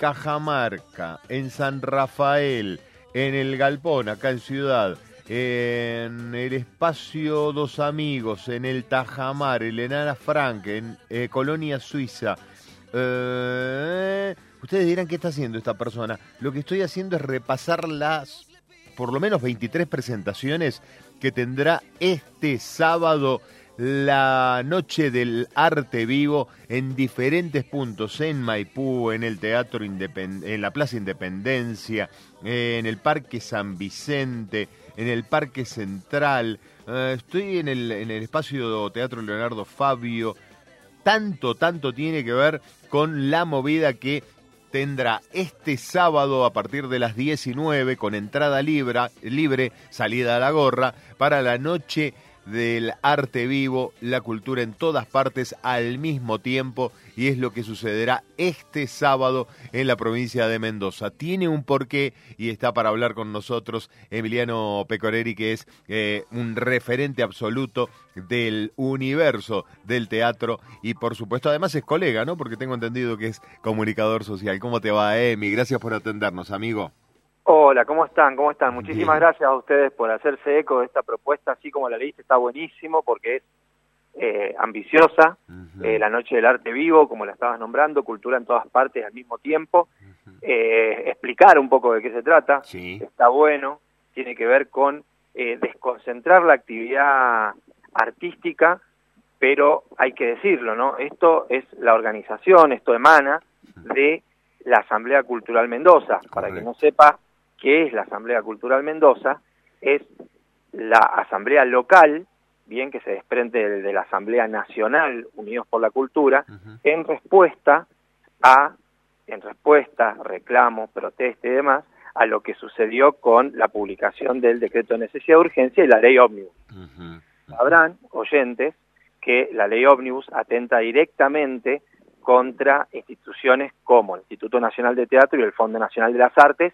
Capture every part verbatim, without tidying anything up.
Cajamarca, en San Rafael, en el Galpón, acá en Ciudad, en el Espacio Dos Amigos, en el Tajamar, en Enana Frank, en eh, Colonia Suiza. Eh, ustedes dirán, ¿qué está haciendo esta persona? Lo que estoy haciendo es repasar las, por lo menos veintitrés presentaciones que tendrá este sábado la Noche del Arte Vivo en diferentes puntos, en Maipú, en el Teatro Independ- en la Plaza Independencia, en el Parque San Vicente, en el Parque Central. Uh, estoy en el, en el Espacio Teatro Leonardo Fabio. Tanto, tanto tiene que ver con la movida que tendrá este sábado a partir de las diecinueve con entrada libre, libre, salida a la gorra, para la Noche del Arte Vivo, la cultura en todas partes al mismo tiempo, y es lo que sucederá este sábado en la provincia de Mendoza. Tiene un porqué y está para hablar con nosotros Emiliano Pecoreri, que es eh, un referente absoluto del universo del teatro y por supuesto además es colega, ¿no? Porque tengo entendido que es comunicador social. ¿Cómo te va, Emi? Gracias por atendernos, amigo. Hola, ¿cómo están? ¿Cómo están? Muchísimas Bien. Gracias a ustedes por hacerse eco de esta propuesta, así como la leíste, está buenísimo porque es eh, ambiciosa, uh-huh. eh, la Noche del Arte Vivo, como la estabas nombrando, cultura en todas partes al mismo tiempo, uh-huh. eh, explicar un poco de qué se trata, sí. Está bueno, tiene que ver con eh, desconcentrar la actividad artística, pero hay que decirlo, ¿no? Esto es la organización, esto emana de la Asamblea Cultural Mendoza. Correcto. Para que no sepa qué es la Asamblea Cultural Mendoza, es la asamblea local, bien que se desprende de, de la Asamblea Nacional Unidos por la Cultura, uh-huh. en respuesta a, en respuesta, reclamos, protesta y demás, a lo que sucedió con la publicación del decreto de necesidad de urgencia y la ley ómnibus. Uh-huh. Uh-huh. Sabrán, oyentes, que la ley ómnibus atenta directamente contra instituciones como el Instituto Nacional de Teatro y el Fondo Nacional de las Artes,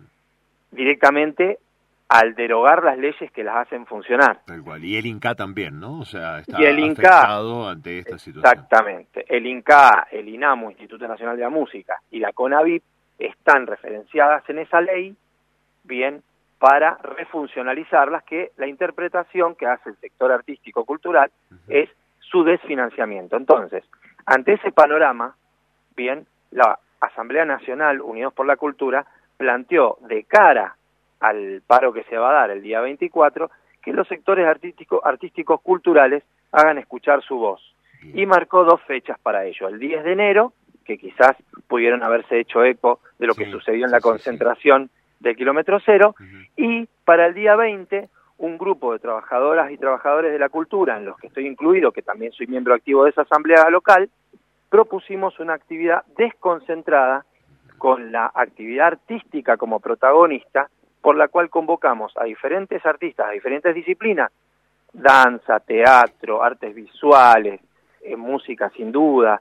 directamente al derogar las leyes que las hacen funcionar. Tal cual. Y el INCA también, ¿no? O sea, está y el INCA, afectado ante esta situación. Exactamente. El INCA, el INAMU, Instituto Nacional de la Música, y la CONAVIP están referenciadas en esa ley, bien, para refuncionalizarlas, que la interpretación que hace el sector artístico-cultural uh-huh. es su desfinanciamiento. Entonces, ante ese panorama, bien, la Asamblea Nacional Unidos por la Cultura planteó de cara al paro que se va a dar el día veinticuatro, que los sectores artísticos, artísticos culturales hagan escuchar su voz. Bien. Y marcó dos fechas para ello, el diez de enero, que quizás pudieron haberse hecho eco de lo sí, que sucedió en sí, la concentración sí, sí. del kilómetro cero, uh-huh. y para el día veinte, un grupo de trabajadoras y trabajadores de la cultura, en los que estoy incluido, que también soy miembro activo de esa asamblea local, propusimos una actividad desconcentrada con la actividad artística como protagonista, por la cual convocamos a diferentes artistas, a diferentes disciplinas, danza, teatro, artes visuales, eh, música sin duda,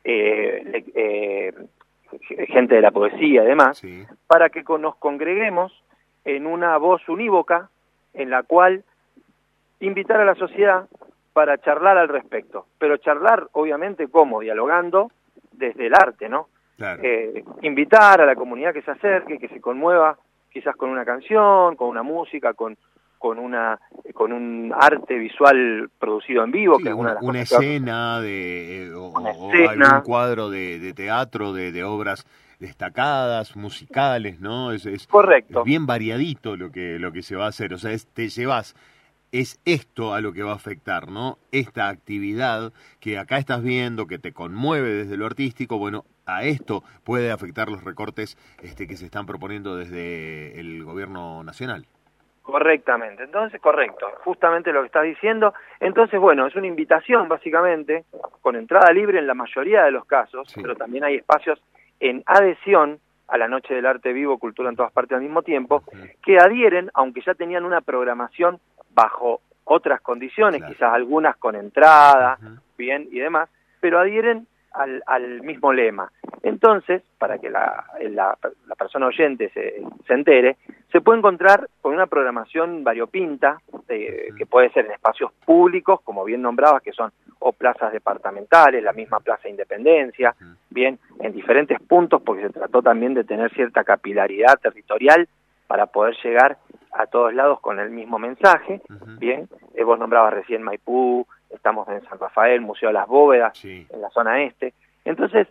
eh, eh, gente de la poesía y demás, sí. para que con, nos congreguemos en una voz unívoca en la cual invitar a la sociedad para charlar al respecto, pero charlar obviamente como dialogando desde el arte, ¿no? Claro. Eh, invitar a la comunidad que se acerque, que se conmueva, quizás con una canción, con una música, con con una con un arte visual producido en vivo, sí, que es una, una, de las una cosas escena que... de o, una o escena. algún cuadro de, de teatro, de, de obras destacadas, musicales, ¿no? Es, es, Correcto. Es bien variadito lo que lo que se va a hacer, o sea, es, te llevas es esto a lo que va a afectar, ¿no? Esta actividad que acá estás viendo, que te conmueve desde lo artístico, bueno, a esto puede afectar los recortes este, que se están proponiendo desde el gobierno nacional. Correctamente, entonces, correcto, justamente lo que estás diciendo. Entonces, bueno, es una invitación, básicamente, con entrada libre en la mayoría de los casos, sí. pero también hay espacios en adhesión a la Noche del Arte Vivo, Cultura en todas partes al mismo tiempo, uh-huh. que adhieren, aunque ya tenían una programación bajo otras condiciones, claro. quizás algunas con entrada, uh-huh. bien, y demás, pero adhieren al, al mismo lema. Entonces, para que la, la, la persona oyente se, se entere, se puede encontrar con una programación variopinta, eh, que puede ser en espacios públicos, como bien nombrabas, que son o plazas departamentales, la misma Plaza Independencia, bien, en diferentes puntos, porque se trató también de tener cierta capilaridad territorial para poder llegar a todos lados con el mismo mensaje, uh-huh. bien, eh, vos nombrabas recién Maipú, estamos en San Rafael, Museo de las Bóvedas, sí. en la zona este. Entonces,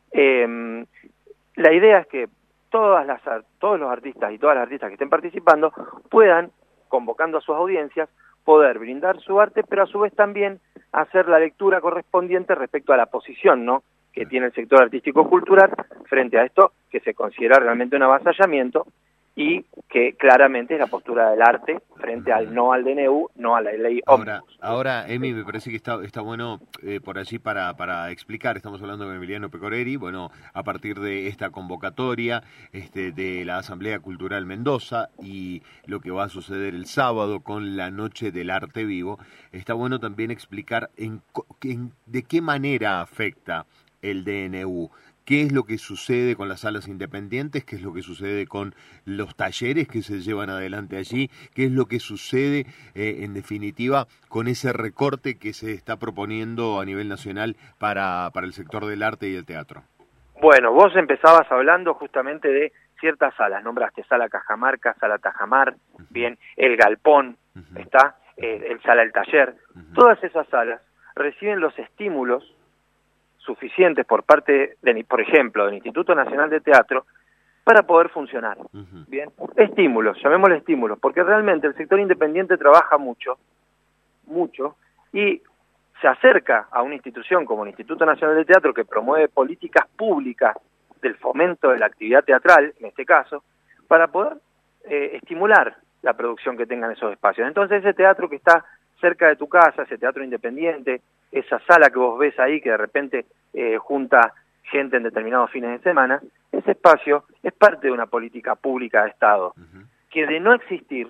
eh, la idea es que todas las, todos los artistas y todas las artistas que estén participando puedan, convocando a sus audiencias, poder brindar su arte, pero a su vez también hacer la lectura correspondiente respecto a la posición, ¿no?, que tiene el sector artístico-cultural frente a esto, que se considera realmente un avasallamiento, y que claramente es la postura del arte frente al no al D N U, no a la ley Ahora, ómnibus. Ahora, Emi, me parece que está está bueno eh, por allí para para explicar, estamos hablando con Emiliano Pecoreri, bueno, a partir de esta convocatoria este, de la Asamblea Cultural Mendoza y lo que va a suceder el sábado con la Noche del Arte Vivo, está bueno también explicar en, en de qué manera afecta el D N U. ¿Qué es lo que sucede con las salas independientes? ¿Qué es lo que sucede con los talleres que se llevan adelante allí? ¿Qué es lo que sucede, eh, en definitiva, con ese recorte que se está proponiendo a nivel nacional para, para el sector del arte y el teatro? Bueno, vos empezabas hablando justamente de ciertas salas. Nombraste Sala Cajamarca, Sala Tajamar, uh-huh. bien, el Galpón, uh-huh. está, eh, el Sala del Taller. Uh-huh. Todas esas salas reciben los estímulos suficientes por parte, de, por ejemplo, del Instituto Nacional de Teatro, para poder funcionar. Uh-huh. Bien, estímulos, llamémosle estímulos, porque realmente el sector independiente trabaja mucho, mucho, y se acerca a una institución como el Instituto Nacional de Teatro, que promueve políticas públicas del fomento de la actividad teatral, en este caso, para poder eh, estimular la producción que tengan esos espacios. Entonces, ese teatro que está cerca de tu casa, ese teatro independiente, esa sala que vos ves ahí que de repente eh, junta gente en determinados fines de semana, ese espacio es parte de una política pública de Estado, uh-huh. que de no existir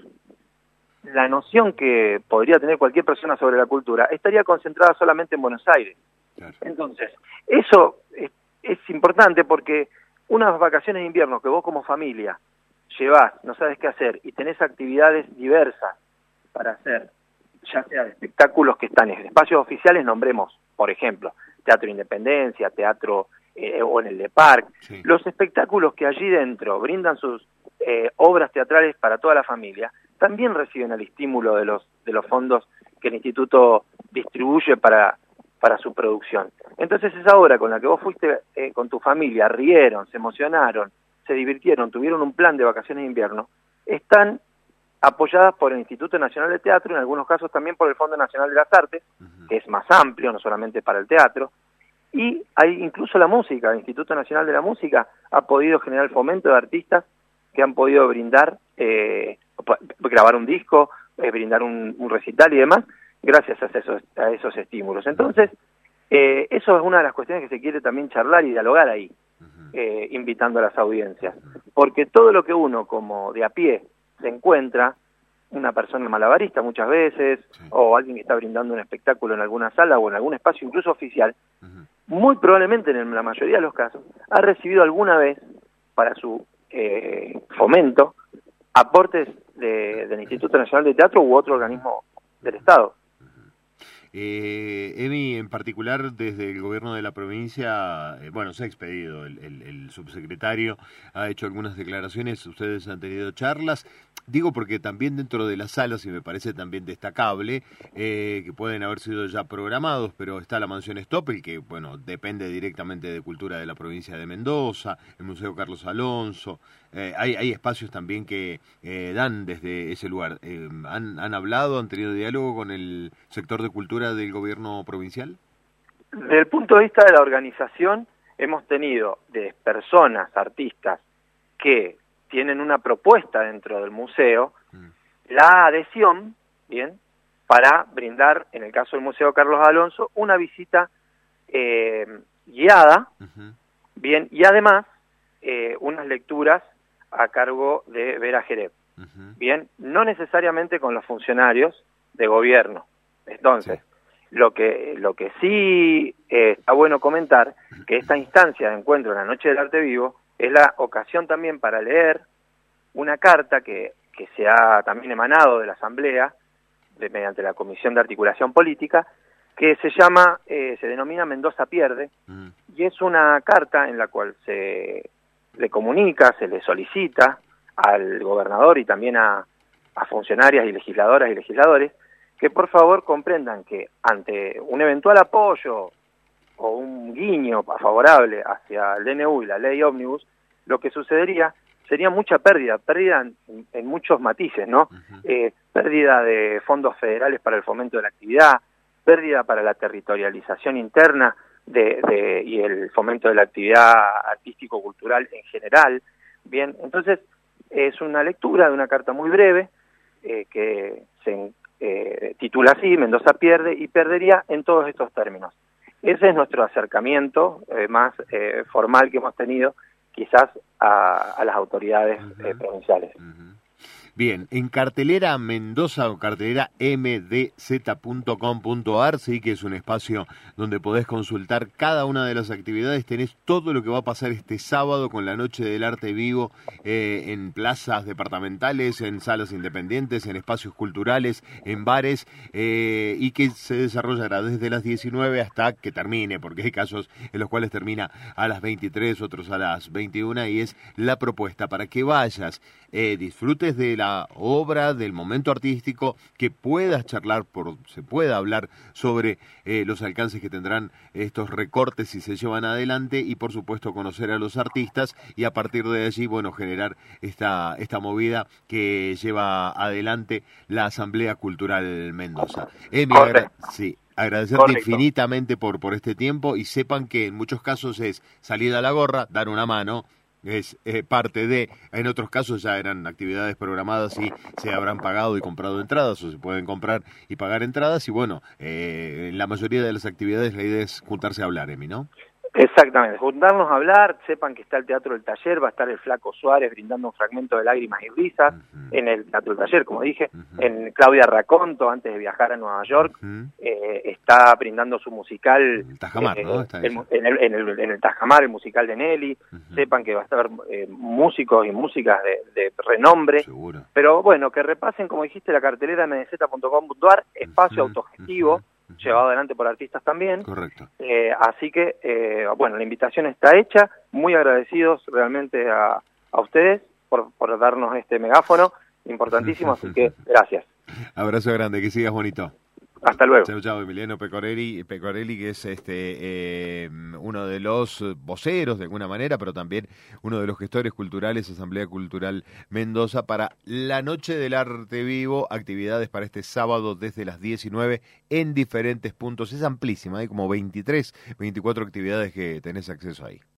la noción que podría tener cualquier persona sobre la cultura estaría concentrada solamente en Buenos Aires. Claro. Entonces, eso es, es importante porque unas vacaciones de invierno que vos como familia llevás, no sabes qué hacer, y tenés actividades diversas para hacer, ya sea de espectáculos que están en espacios oficiales, nombremos, por ejemplo, Teatro Independencia, Teatro eh, o en el de Parc, sí. los espectáculos que allí dentro brindan sus eh, obras teatrales para toda la familia, también reciben el estímulo de los de los fondos que el Instituto distribuye para, para su producción. Entonces esa obra con la que vos fuiste eh, con tu familia, rieron, se emocionaron, se divirtieron, tuvieron un plan de vacaciones de invierno, están apoyadas por el Instituto Nacional de Teatro, en algunos casos también por el Fondo Nacional de las Artes, uh-huh. que es más amplio, no solamente para el teatro, y hay incluso la música, el Instituto Nacional de la Música ha podido generar el fomento de artistas que han podido brindar, eh, grabar un disco, eh, brindar un, un recital y demás, gracias a esos, a esos estímulos. Entonces, eh, eso es una de las cuestiones que se quiere también charlar y dialogar ahí, uh-huh. eh, invitando a las audiencias, porque todo lo que uno como de a pie se encuentra, una persona malabarista muchas veces, sí. o alguien que está brindando un espectáculo en alguna sala o en algún espacio incluso oficial, uh-huh. muy probablemente en la mayoría de los casos ha recibido alguna vez para su eh, fomento aportes de, del Instituto Nacional de Teatro u otro organismo del Estado. Eh, Emi, en particular, desde el gobierno de la provincia, eh, bueno, se ha expedido, el, el, el subsecretario ha hecho algunas declaraciones, ustedes han tenido charlas, digo porque también dentro de las salas, y me parece también destacable, eh, que pueden haber sido ya programados, pero está la Mansión Stoppel, que, bueno, depende directamente de Cultura de la provincia de Mendoza, el Museo Carlos Alonso, eh, hay, hay espacios también que eh, dan desde ese lugar. Eh, ¿han, ¿Han hablado, han tenido diálogo con el sector de cultura del gobierno provincial? Desde el punto de vista de la organización, hemos tenido de personas, artistas, que tienen una propuesta dentro del museo, mm. la adhesión, bien, para brindar, en el caso del Museo Carlos Alonso, una visita eh, guiada, uh-huh. bien, y además eh, unas lecturas a cargo de Vera Jerez, uh-huh. bien, no necesariamente con los funcionarios de gobierno. Entonces, sí. Lo que, lo que sí eh, está bueno comentar, que esta instancia de encuentro en la Noche del Arte Vivo es la ocasión también para leer una carta que, que se ha también emanado de la Asamblea, de, mediante la Comisión de Articulación Política, que se llama, eh, se denomina Mendoza Pierde, mm. y es una carta en la cual se le comunica, se le solicita al gobernador y también a, a funcionarias y legisladoras y legisladores, que por favor comprendan que ante un eventual apoyo o un guiño favorable hacia el D N U y la ley ómnibus, lo que sucedería sería mucha pérdida, pérdida en, en muchos matices, ¿no? Uh-huh. Eh, pérdida de fondos federales para el fomento de la actividad, pérdida para la territorialización interna de, de, y el fomento de la actividad artístico-cultural en general. Bien, entonces es una lectura de una carta muy breve eh, que se eh, titula así, Mendoza pierde, y perdería en todos estos términos. Ese es nuestro acercamiento eh, más eh, formal que hemos tenido quizás a, a las autoridades uh-huh. eh, provinciales. Uh-huh. Bien, en cartelera Mendoza o cartelera m d z punto com punto a r, sí, que es un espacio donde podés consultar cada una de las actividades. Tenés todo lo que va a pasar este sábado con la Noche del Arte Vivo eh, en plazas departamentales, en salas independientes, en espacios culturales, en bares, eh, y que se desarrollará desde las diecinueve hasta que termine, porque hay casos en los cuales termina a las veintitrés, otros a las veintiuna, y es la propuesta para que vayas, eh, disfrutes de la la obra, del momento artístico, que puedas charlar, por, se pueda hablar sobre eh, los alcances que tendrán estos recortes si se llevan adelante, y por supuesto conocer a los artistas, y a partir de allí, bueno, generar esta, esta movida que lleva adelante la Asamblea Cultural Mendoza. Emi, agra- sí, agradecerte Correcto. infinitamente por, por este tiempo, y sepan que en muchos casos es salida a la gorra, dar una mano, es eh, parte de, en otros casos ya eran actividades programadas y se habrán pagado y comprado entradas, o se pueden comprar y pagar entradas, y bueno, eh, en la mayoría de las actividades la idea es juntarse a hablar, Emi, ¿no? Exactamente, juntarnos a hablar. Sepan que está el Teatro del Taller, va a estar el Flaco Suárez brindando un fragmento de Lágrimas y Risas uh-huh. en el Teatro del Taller, como dije, uh-huh. en Claudia Raconto, antes de viajar a Nueva York, uh-huh. eh, está brindando su musical el Tajamar, eh, ¿no? Está el, en, el, en, el, en el Tajamar, el musical de Nelly. Uh-huh. Sepan que va a estar eh, músicos y músicas de, de renombre. Seguro. Pero bueno, que repasen, como dijiste, la cartelera m d z punto com punto a r, espacio uh-huh. autogestivo, uh-huh. llevado adelante por artistas también. Correcto. Eh, así que, eh, bueno, la invitación está hecha. Muy agradecidos realmente a, a ustedes por, por darnos este megáfono importantísimo, así que gracias. Abrazo grande, que sigas bonito. Hasta luego. Chao, chao, Emiliano Pecorelli, Pecorelli, que es este eh, uno de los voceros de alguna manera, pero también uno de los gestores culturales, Asamblea Cultural Mendoza, para la Noche del Arte Vivo, actividades para este sábado desde las diecinueve en diferentes puntos. Es amplísima, hay como veintitrés, veinticuatro actividades que tenés acceso ahí.